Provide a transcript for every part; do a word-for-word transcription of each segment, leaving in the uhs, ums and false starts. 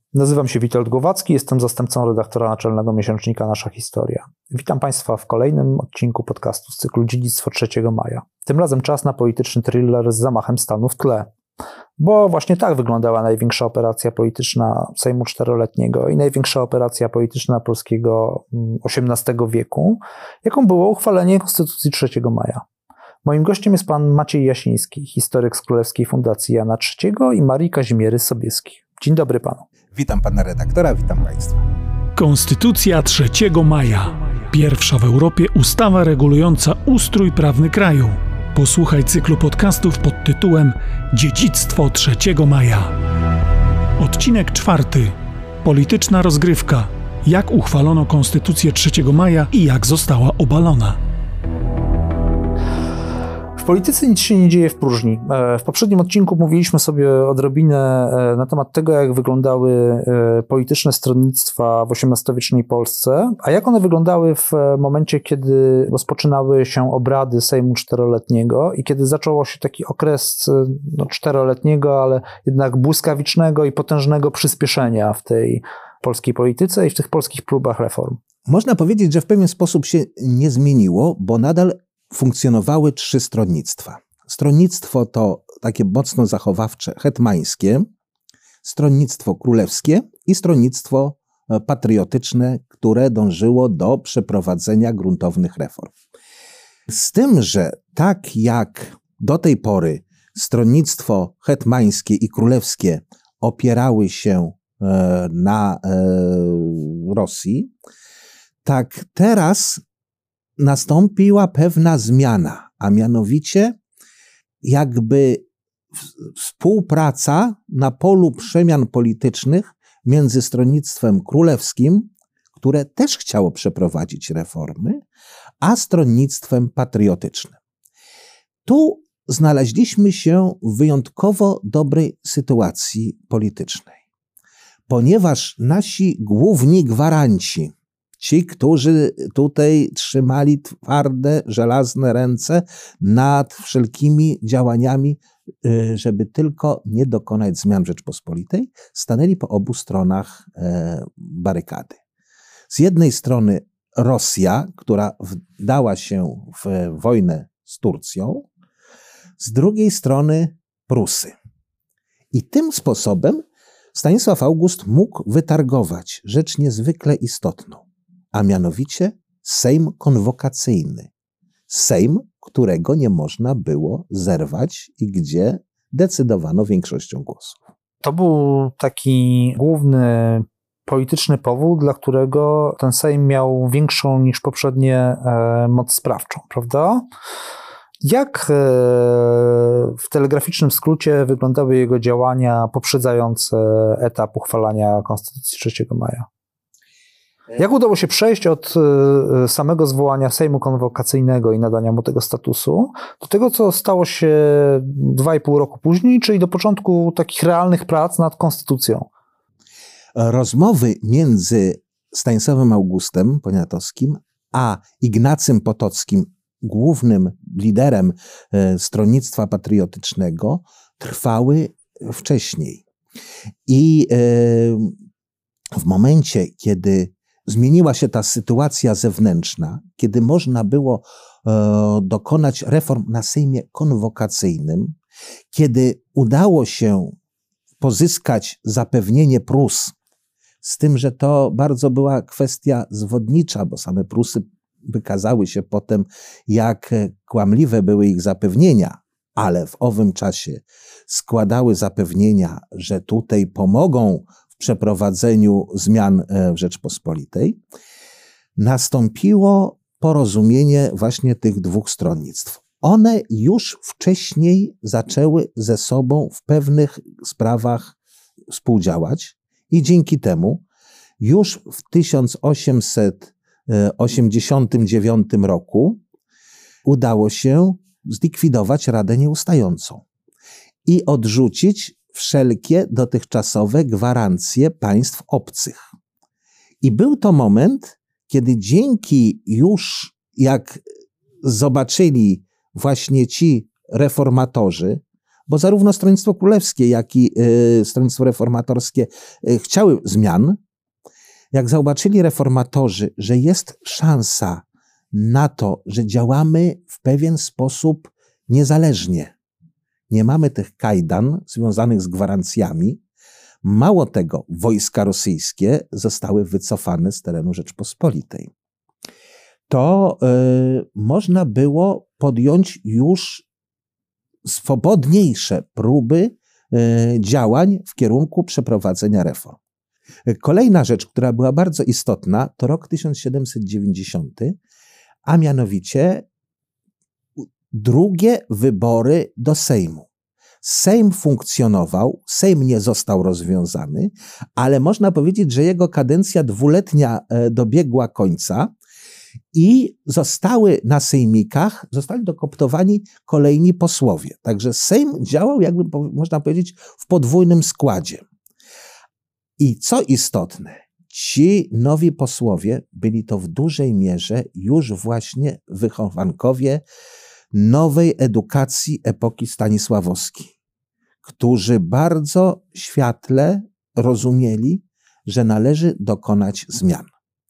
Nazywam się Witold Głowacki, jestem zastępcą redaktora naczelnego miesięcznika Nasza Historia. Witam Państwa w kolejnym odcinku podcastu z cyklu Dziedzictwo trzeciego maja. Tym razem czas na polityczny thriller z zamachem stanu w tle. Bo właśnie tak wyglądała największa operacja polityczna Sejmu Czteroletniego i największa operacja polityczna polskiego osiemnastego wieku, jaką było uchwalenie Konstytucji trzeciego maja. Moim gościem jest pan Maciej Jasiński, historyk z Królewskiej Fundacji Jana trzeciego i Marii Kazimiery Sobieskiej. Dzień dobry panu. Witam pana redaktora, witam państwa. Konstytucja trzeciego maja. Pierwsza w Europie ustawa regulująca ustrój prawny kraju. Posłuchaj cyklu podcastów pod tytułem Dziedzictwo trzeciego maja. Odcinek czwarty. Polityczna rozgrywka. Jak uchwalono Konstytucję trzeciego maja i jak została obalona. W polityce nic się nie dzieje w próżni. W poprzednim odcinku mówiliśmy sobie odrobinę na temat tego, jak wyglądały polityczne stronnictwa w osiemnastowiecznej Polsce, a jak one wyglądały w momencie, kiedy rozpoczynały się obrady Sejmu Czteroletniego i kiedy zaczął się taki okres no, czteroletniego, ale jednak błyskawicznego i potężnego przyspieszenia w tej polskiej polityce i w tych polskich próbach reform. Można powiedzieć, że w pewien sposób się nie zmieniło, bo nadal funkcjonowały trzy stronnictwa. Stronnictwo to takie mocno zachowawcze, hetmańskie, stronnictwo królewskie i stronnictwo patriotyczne, które dążyło do przeprowadzenia gruntownych reform. Z tym, że tak jak do tej pory stronnictwo hetmańskie i królewskie opierały się na Rosji, tak teraz nastąpiła pewna zmiana, a mianowicie jakby współpraca na polu przemian politycznych między stronnictwem królewskim, które też chciało przeprowadzić reformy, a stronnictwem patriotycznym. Tu znaleźliśmy się w wyjątkowo dobrej sytuacji politycznej, ponieważ nasi główni gwaranci, ci, którzy tutaj trzymali twarde, żelazne ręce nad wszelkimi działaniami, żeby tylko nie dokonać zmian w Rzeczpospolitej, stanęli po obu stronach barykady. Z jednej strony Rosja, która wdała się w wojnę z Turcją, z drugiej strony Prusy. I tym sposobem Stanisław August mógł wytargować rzecz niezwykle istotną, a mianowicie Sejm konwokacyjny. Sejm, którego nie można było zerwać i gdzie decydowano większością głosów. To był taki główny polityczny powód, dla którego ten Sejm miał większą niż poprzednie e, moc sprawczą, prawda? Jak e, w telegraficznym skrócie wyglądały jego działania poprzedzające etap uchwalania Konstytucji trzeciego maja? Jak udało się przejść od samego zwołania Sejmu konwokacyjnego i nadania mu tego statusu do tego, co stało się dwa i pół roku później, czyli do początku takich realnych prac nad konstytucją? Rozmowy między Stanisławem Augustem Poniatowskim a Ignacym Potockim, głównym liderem stronnictwa patriotycznego, trwały wcześniej. I w momencie, kiedy zmieniła się ta sytuacja zewnętrzna, kiedy można było e, dokonać reform na Sejmie konwokacyjnym, kiedy udało się pozyskać zapewnienie Prus, z tym, że to bardzo była kwestia zwodnicza, bo same Prusy wykazały się potem, jak kłamliwe były ich zapewnienia, ale w owym czasie składały zapewnienia, że tutaj pomogą w przeprowadzeniu zmian w Rzeczpospolitej, nastąpiło porozumienie właśnie tych dwóch stronnictw. One już wcześniej zaczęły ze sobą w pewnych sprawach współdziałać i dzięki temu już w tysiąc osiemset osiemdziesiątym dziewiątym roku udało się zlikwidować Radę Nieustającą i odrzucić wszelkie dotychczasowe gwarancje państw obcych. I był to moment, kiedy dzięki już, jak zobaczyli właśnie ci reformatorzy, bo zarówno Stronnictwo Królewskie, jak i y, Stronnictwo Reformatorskie y, chciały zmian. Jak zauważyli reformatorzy, że jest szansa na to, że działamy w pewien sposób niezależnie, nie mamy tych kajdan związanych z gwarancjami, mało tego, wojska rosyjskie zostały wycofane z terenu Rzeczpospolitej. To y, można było podjąć już swobodniejsze próby y, działań w kierunku przeprowadzenia reform. Kolejna rzecz, która była bardzo istotna, to rok tysiąc siedemset dziewięćdziesiąty, a mianowicie drugie wybory do Sejmu. Sejm funkcjonował, Sejm nie został rozwiązany, ale można powiedzieć, że jego kadencja dwuletnia dobiegła końca i zostały na sejmikach, zostali dokoptowani kolejni posłowie. Także Sejm działał, jakby można powiedzieć, w podwójnym składzie. I co istotne, ci nowi posłowie byli to w dużej mierze już właśnie wychowankowie nowej edukacji epoki stanisławowskiej, którzy bardzo światle rozumieli, że należy dokonać zmian.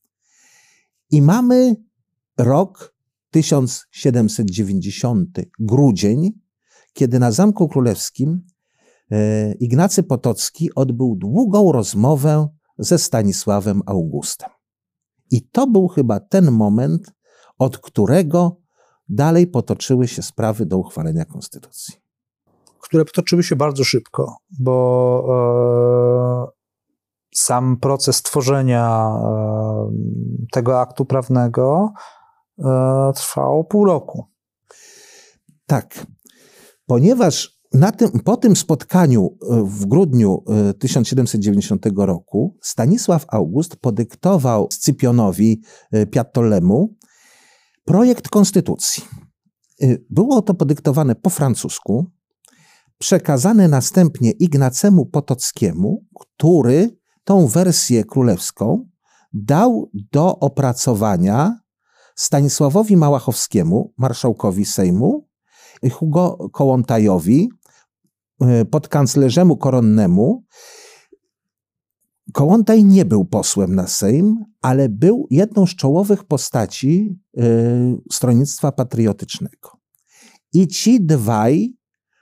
I mamy rok tysiąc siedemset dziewięćdziesiąty, grudzień, kiedy na Zamku Królewskim Ignacy Potocki odbył długą rozmowę ze Stanisławem Augustem. I to był chyba ten moment, od którego dalej potoczyły się sprawy do uchwalenia konstytucji. Które potoczyły się bardzo szybko, bo e, sam proces tworzenia e, tego aktu prawnego e, trwał pół roku. Tak, ponieważ na tym, po tym spotkaniu w grudniu tysiąc siedemset dziewięćdziesiątego roku Stanisław August podyktował Scypionowi Piattolemu projekt konstytucji. Było to podyktowane po francusku, przekazane następnie Ignacemu Potockiemu, który tą wersję królewską dał do opracowania Stanisławowi Małachowskiemu, marszałkowi Sejmu, Hugo Kołłątajowi, podkanclerzemu koronnemu. Kołłątaj nie był posłem na Sejm, ale był jedną z czołowych postaci y, Stronnictwa Patriotycznego. I ci dwaj,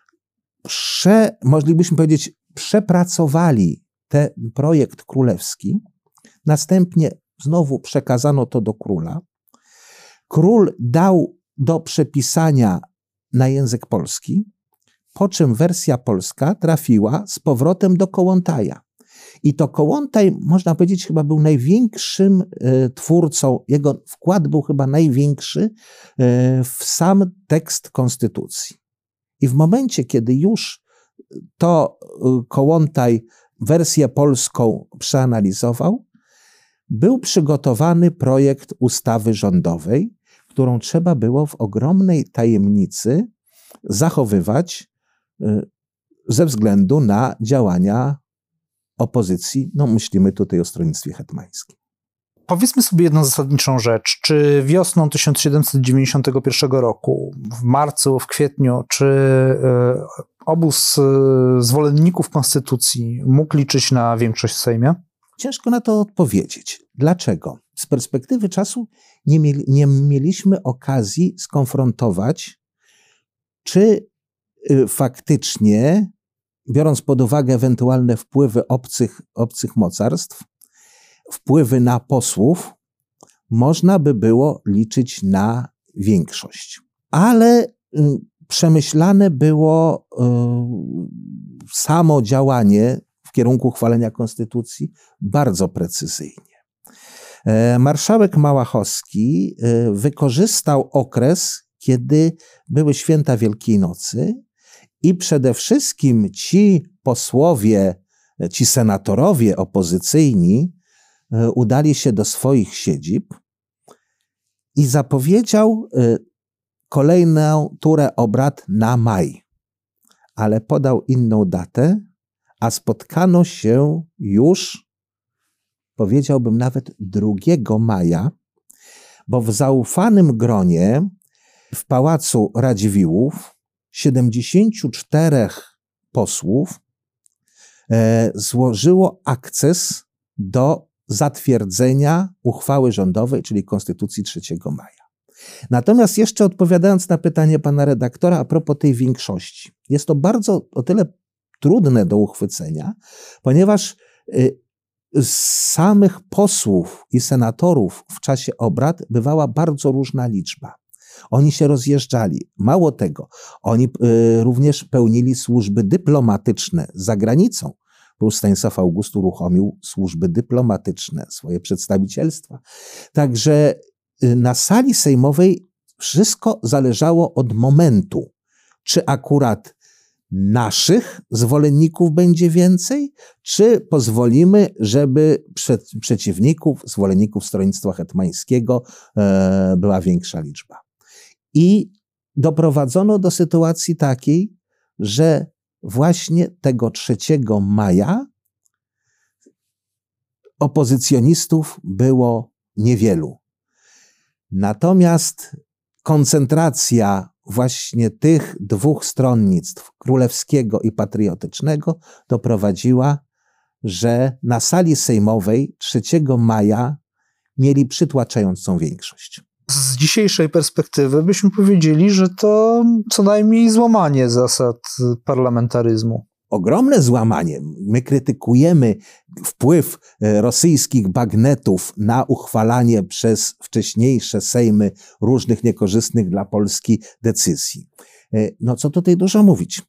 prze, moglibyśmy powiedzieć, przepracowali ten projekt królewski. Następnie znowu przekazano to do króla. Król dał do przepisania na język polski, po czym wersja polska trafiła z powrotem do Kołłątaja. I to Kołłątaj, można powiedzieć, chyba był największym y, twórcą, jego wkład był chyba największy y, w sam tekst konstytucji. I w momencie, kiedy już to y, Kołłątaj wersję polską przeanalizował, był przygotowany projekt ustawy rządowej, którą trzeba było w ogromnej tajemnicy zachowywać y, ze względu na działania opozycji, no myślimy tutaj o stronnictwie hetmańskim. Powiedzmy sobie jedną zasadniczą rzecz. Czy wiosną tysiąc siedemset dziewięćdziesiątego pierwszego roku, w marcu, w kwietniu, czy y, obóz y, zwolenników konstytucji mógł liczyć na większość w Sejmie? Ciężko na to odpowiedzieć. Dlaczego? Z perspektywy czasu nie, mieli, nie mieliśmy okazji skonfrontować, czy y, faktycznie, biorąc pod uwagę ewentualne wpływy obcych, obcych mocarstw, wpływy na posłów, można by było liczyć na większość. Ale y, przemyślane było y, samo działanie w kierunku uchwalenia konstytucji bardzo precyzyjnie. E, marszałek Małachowski y, wykorzystał okres, kiedy były święta Wielkiej Nocy i przede wszystkim ci posłowie, ci senatorowie opozycyjni y, udali się do swoich siedzib i zapowiedział y, kolejną turę obrad na maj, ale podał inną datę, a spotkano się już, powiedziałbym nawet drugiego maja, bo w zaufanym gronie w Pałacu Radziwiłłów siedemdziesięciu czterech posłów e, złożyło akces do zatwierdzenia uchwały rządowej, czyli Konstytucji trzeciego maja. Natomiast jeszcze odpowiadając na pytanie pana redaktora a propos tej większości. Jest to bardzo o tyle trudne do uchwycenia, ponieważ y, z samych posłów i senatorów w czasie obrad bywała bardzo różna liczba. Oni się rozjeżdżali. Mało tego, oni y, również pełnili służby dyplomatyczne za granicą, bo Stanisław August uruchomił służby dyplomatyczne, swoje przedstawicielstwa. Także y, na sali sejmowej wszystko zależało od momentu, czy akurat naszych zwolenników będzie więcej, czy pozwolimy, żeby przed, przeciwników, zwolenników Stronnictwa Hetmańskiego e, była większa liczba. I doprowadzono do sytuacji takiej, że właśnie tego trzeciego maja opozycjonistów było niewielu. Natomiast koncentracja właśnie tych dwóch stronnictw, królewskiego i patriotycznego, doprowadziła, że na sali sejmowej trzeciego maja mieli przytłaczającą większość. Z dzisiejszej perspektywy byśmy powiedzieli, że to co najmniej złamanie zasad parlamentaryzmu. Ogromne złamanie. My krytykujemy wpływ rosyjskich bagnetów na uchwalanie przez wcześniejsze sejmy różnych niekorzystnych dla Polski decyzji. No co tutaj dużo mówić.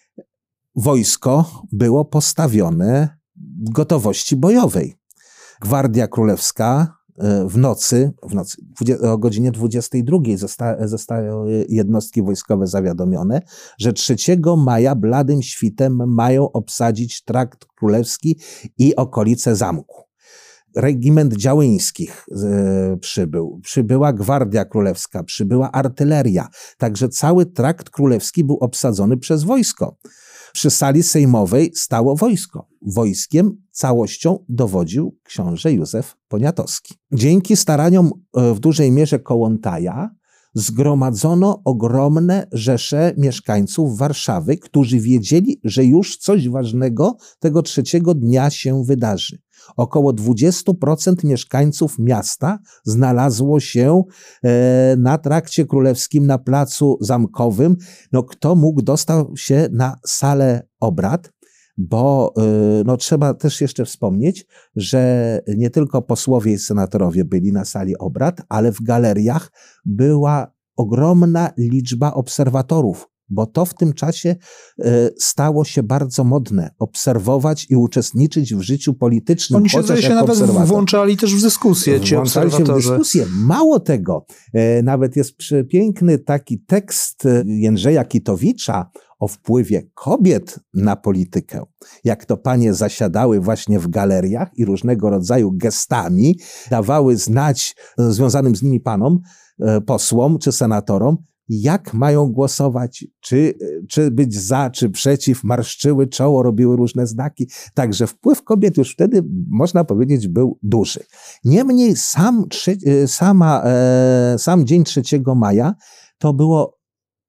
Wojsko było postawione w gotowości bojowej. Gwardia Królewska w nocy, w nocy o godzinie dwudziestej drugiej zosta, zostały jednostki wojskowe zawiadomione, że trzeciego maja bladym świtem mają obsadzić Trakt Królewski i okolice zamku. Regiment Działyńskich e, przybył, przybyła Gwardia Królewska, przybyła artyleria, także cały Trakt Królewski był obsadzony przez wojsko. Przy sali sejmowej stało wojsko. Wojskiem całością dowodził książę Józef Poniatowski. Dzięki staraniom w dużej mierze Kołłątaja zgromadzono ogromne rzesze mieszkańców Warszawy, którzy wiedzieli, że już coś ważnego tego trzeciego dnia się wydarzy. Około dwadzieścia procent mieszkańców miasta znalazło się e, na Trakcie Królewskim, na Placu Zamkowym. No, kto mógł, dostał się na salę obrad, bo e, no, trzeba też jeszcze wspomnieć, że nie tylko posłowie i senatorowie byli na sali obrad, ale w galeriach była ogromna liczba obserwatorów, bo to w tym czasie e, stało się bardzo modne, obserwować i uczestniczyć w życiu politycznym. Oni się, zdaje się nawet obserwator. włączali też w dyskusję, ci Włączali się w dyskusję. Mało tego, e, nawet jest przepiękny taki tekst Jędrzeja Kitowicza o wpływie kobiet na politykę. Jak to panie zasiadały właśnie w galeriach i różnego rodzaju gestami dawały znać związanym z nimi panom, e, posłom czy senatorom, jak mają głosować, czy, czy być za, czy przeciw, marszczyły czoło, robiły różne znaki. Także wpływ kobiet już wtedy, można powiedzieć, był duży. Niemniej sam, sama, sam dzień trzeciego maja to było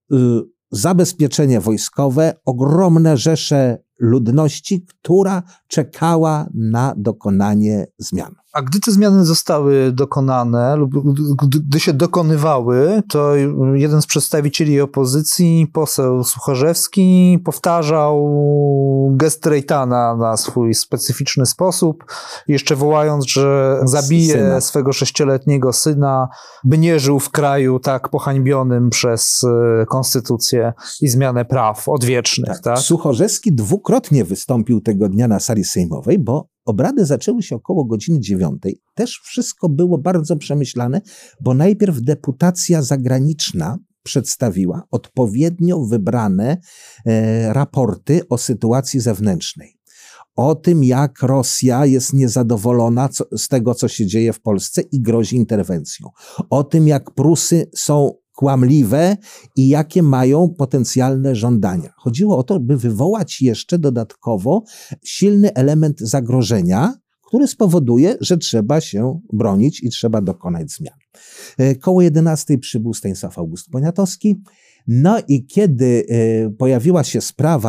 zabezpieczenie wojskowe, ogromne rzesze ludności, która czekała na dokonanie zmian. A gdy te zmiany zostały dokonane lub gdy się dokonywały, to jeden z przedstawicieli opozycji, poseł Suchorzewski, powtarzał gest Rejtana na swój specyficzny sposób, jeszcze wołając, że zabije syna. swego sześcioletniego syna, by nie żył w kraju tak pohańbionym przez konstytucję i zmianę praw odwiecznych. Tak. Tak? Suchorzewski dwukrotnie wystąpił tego dnia na sali sejmowej, bo obrady zaczęły się około godziny dziewiątej. Też wszystko było bardzo przemyślane, bo najpierw deputacja zagraniczna przedstawiła odpowiednio wybrane e, raporty o sytuacji zewnętrznej. O tym, jak Rosja jest niezadowolona co, z tego, co się dzieje w Polsce i grozi interwencją. O tym, jak Prusy są kłamliwe i jakie mają potencjalne żądania. Chodziło o to, by wywołać jeszcze dodatkowo silny element zagrożenia, który spowoduje, że trzeba się bronić i trzeba dokonać zmian. Koło jedenastej przybył Stanisław August Poniatowski. No i kiedy pojawiła się sprawa,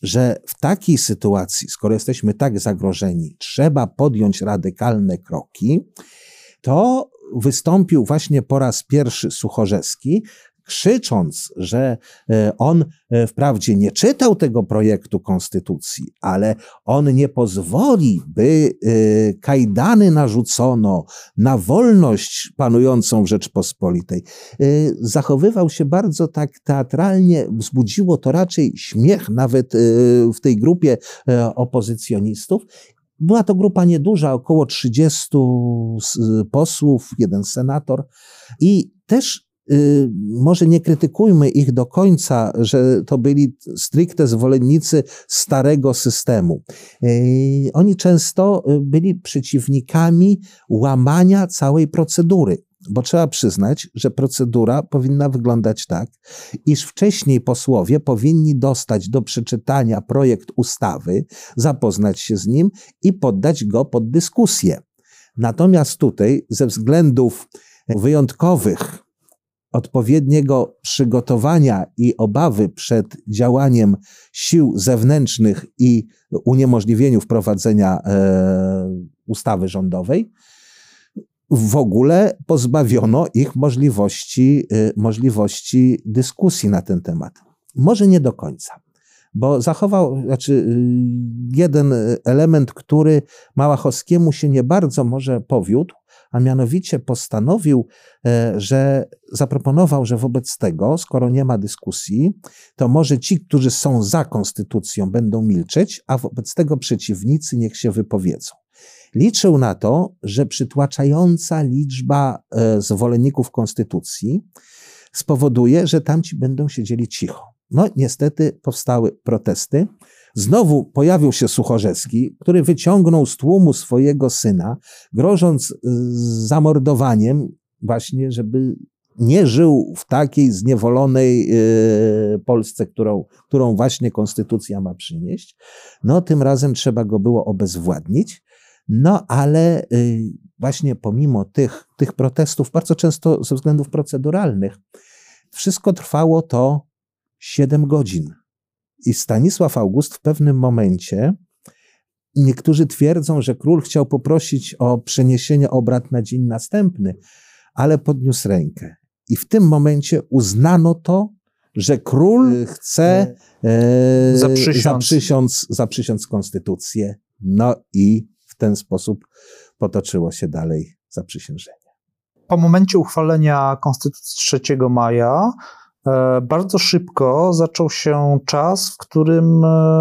że w takiej sytuacji, skoro jesteśmy tak zagrożeni, trzeba podjąć radykalne kroki, to wystąpił właśnie po raz pierwszy Suchorzewski, krzycząc, że on wprawdzie nie czytał tego projektu konstytucji, ale on nie pozwoli, by kajdany narzucono na wolność panującą w Rzeczpospolitej. Zachowywał się bardzo tak teatralnie, wzbudziło to raczej śmiech nawet w tej grupie opozycjonistów. Była to grupa nieduża, około trzydziestu posłów, jeden senator i też y, może nie krytykujmy ich do końca, że to byli stricte zwolennicy starego systemu. Y, oni często byli przeciwnikami łamania całej procedury. Bo trzeba przyznać, że procedura powinna wyglądać tak, iż wcześniej posłowie powinni dostać do przeczytania projekt ustawy, zapoznać się z nim i poddać go pod dyskusję. Natomiast tutaj ze względów wyjątkowych, odpowiedniego przygotowania i obawy przed działaniem sił zewnętrznych i uniemożliwieniu wprowadzenia e, ustawy rządowej, w ogóle pozbawiono ich możliwości, możliwości dyskusji na ten temat. Może nie do końca, bo zachował, znaczy jeden element, który Małachowskiemu się nie bardzo może powiódł, a mianowicie postanowił, że zaproponował, że wobec tego, skoro nie ma dyskusji, to może ci, którzy są za konstytucją, będą milczeć, a wobec tego przeciwnicy niech się wypowiedzą. Liczył na to, że przytłaczająca liczba zwolenników konstytucji spowoduje, że tamci będą siedzieli cicho. No niestety powstały protesty. Znowu pojawił się Suchorzewski, który wyciągnął z tłumu swojego syna, grożąc zamordowaniem właśnie, żeby nie żył w takiej zniewolonej Polsce, którą, którą właśnie konstytucja ma przynieść. No tym razem trzeba go było obezwładnić. No ale y, właśnie pomimo tych, tych protestów, bardzo często ze względów proceduralnych, wszystko trwało to siedem godzin. I Stanisław August w pewnym momencie, niektórzy twierdzą, że król chciał poprosić o przeniesienie obrad na dzień następny, ale podniósł rękę. I w tym momencie uznano to, że król chce e, zaprzysiąc. Zaprzysiąc, zaprzysiąc konstytucję. No i w ten sposób potoczyło się dalej zaprzysiężenie. Po momencie uchwalenia Konstytucji trzeciego maja e, bardzo szybko zaczął się czas, w którym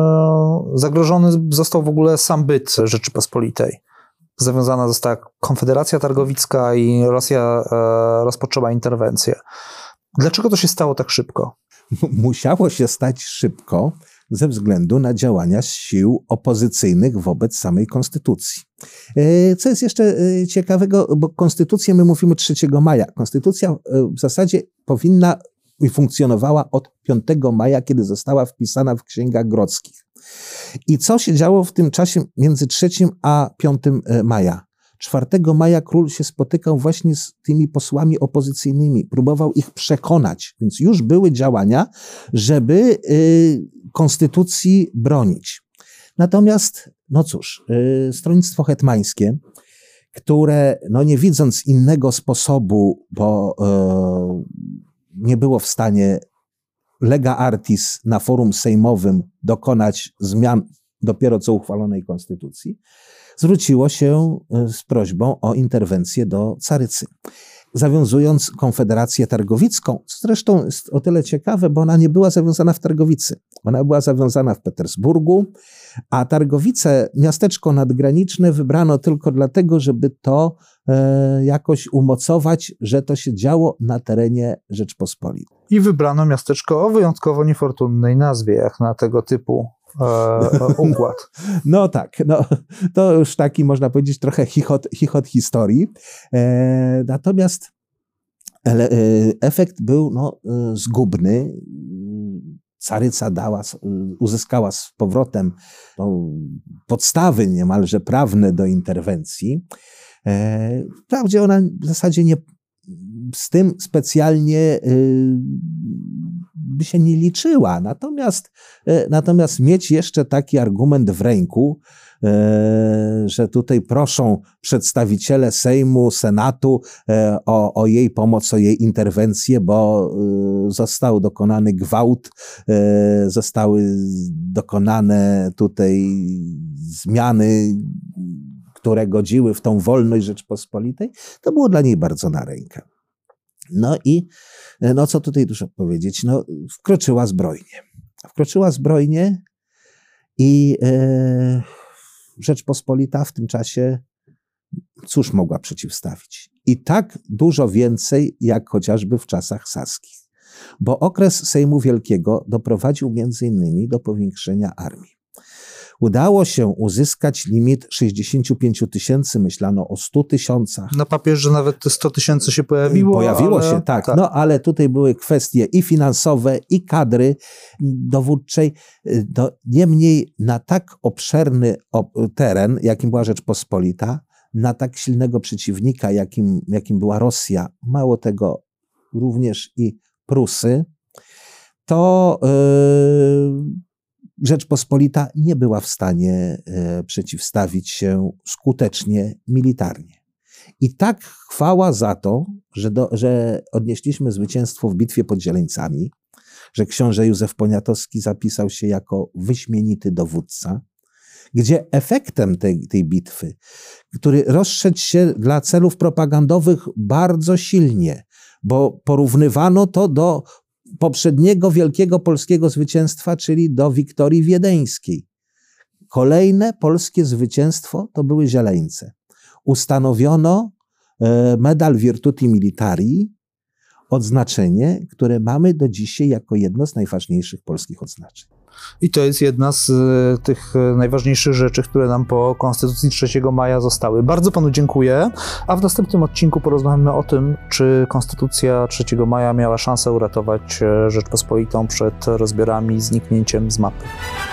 e, zagrożony został w ogóle sam byt Rzeczypospolitej. Zawiązana została Konfederacja Targowicka i Rosja e, rozpoczęła interwencję. Dlaczego to się stało tak szybko? Musiało się stać szybko ze względu na działania sił opozycyjnych wobec samej konstytucji. Co jest jeszcze ciekawego, bo konstytucję my mówimy trzeciego maja. Konstytucja w zasadzie powinna i funkcjonowała od piątego maja, kiedy została wpisana w księgach grodzkich. I co się działo w tym czasie między trzecim a piątym maja? czwartego maja król się spotykał właśnie z tymi posłami opozycyjnymi, próbował ich przekonać, więc już były działania, żeby y, konstytucji bronić. Natomiast, no cóż, y, stronnictwo hetmańskie, które no nie widząc innego sposobu, bo y, nie było w stanie lega artis na forum sejmowym dokonać zmian dopiero co uchwalonej konstytucji, zwróciło się z prośbą o interwencję do carycy, zawiązując Konfederację Targowicką, co zresztą jest o tyle ciekawe, bo ona nie była zawiązana w Targowicy. Ona była zawiązana w Petersburgu, a Targowice, miasteczko nadgraniczne, wybrano tylko dlatego, żeby to e, jakoś umocować, że to się działo na terenie Rzeczpospolitej. I wybrano miasteczko o wyjątkowo niefortunnej nazwie, jak na tego typu e, układ. No, no tak, no, to już taki, można powiedzieć, trochę chichot, chichot historii. E, natomiast e, efekt był no, zgubny. Caryca dała, uzyskała z powrotem no, podstawy niemalże prawne do interwencji. E, wprawdzie ona w zasadzie nie, z tym specjalnie y, by się nie liczyła. Natomiast, natomiast mieć jeszcze taki argument w ręku, że tutaj proszą przedstawiciele Sejmu, Senatu o, o jej pomoc, o jej interwencję, bo został dokonany gwałt, zostały dokonane tutaj zmiany, które godziły w tą wolność Rzeczpospolitej, to było dla niej bardzo na rękę. No i no co tutaj dużo powiedzieć, no wkroczyła zbrojnie. Wkroczyła zbrojnie i e, Rzeczpospolita w tym czasie cóż mogła przeciwstawić? I tak dużo więcej, jak chociażby w czasach saskich. Bo okres Sejmu Wielkiego doprowadził między innymi do powiększenia armii. Udało się uzyskać limit sześćdziesiąt pięć tysięcy, myślano o stu tysiącach. Na papierze nawet te sto tysięcy się pojawiło. Pojawiło ale... się, tak, tak. No ale tutaj były kwestie i finansowe, i kadry dowódczej. No, niemniej na tak obszerny teren, jakim była Rzeczpospolita, na tak silnego przeciwnika, jakim, jakim była Rosja, mało tego również i Prusy, to yy, Rzeczpospolita nie była w stanie e, przeciwstawić się skutecznie militarnie. I tak chwała za to, że, do, że odnieśliśmy zwycięstwo w bitwie pod Zieleńcami, że książę Józef Poniatowski zapisał się jako wyśmienity dowódca, gdzie efektem tej, tej bitwy, który rozszedł się dla celów propagandowych bardzo silnie, bo porównywano to do poprzedniego wielkiego polskiego zwycięstwa, czyli do Wiktorii Wiedeńskiej. Kolejne polskie zwycięstwo to były Zieleńce. Ustanowiono medal Virtuti Militari, odznaczenie, które mamy do dzisiaj jako jedno z najważniejszych polskich odznaczeń. I to jest jedna z tych najważniejszych rzeczy, które nam po Konstytucji trzeciego maja zostały. Bardzo panu dziękuję, a w następnym odcinku porozmawiamy o tym, czy Konstytucja trzeciego maja miała szansę uratować Rzeczpospolitą przed rozbiorami, zniknięciem z mapy.